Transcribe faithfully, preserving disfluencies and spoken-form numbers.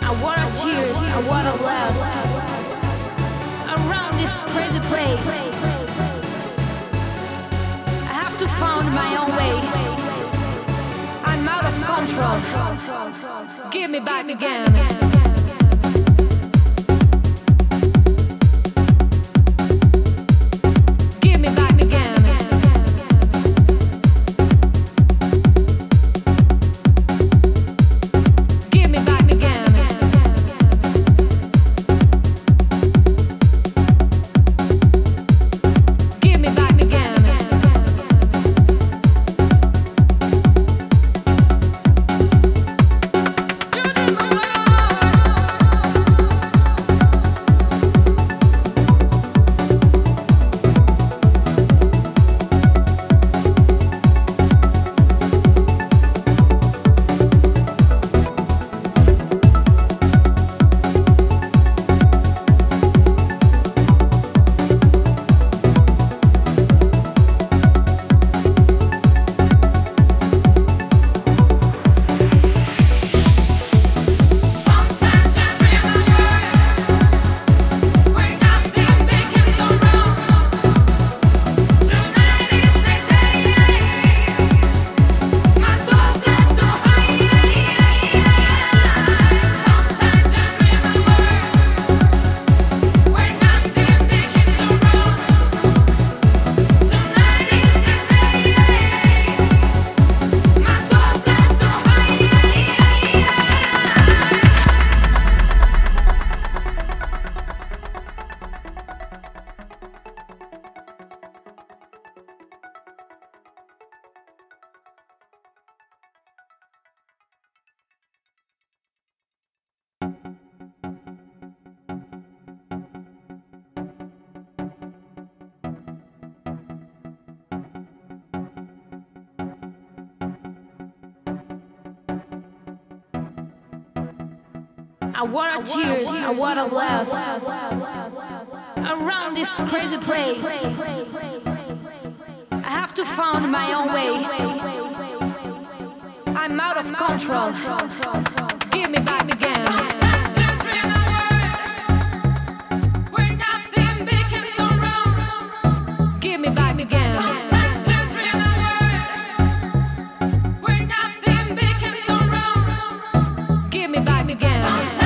A war of tears, a war of love. Around this crazy place, I have to find my own way. I'm out of control. Give me back again. A war of tears, a war of love. Around this crazy place, I have to find my own way. I'm out of control. Give me back again. Sometimes you dream a world where nothing becomes so wrong. Give me back again. Sometimes you dream a world where nothing becomes so wrong. Give me back again. Sometimes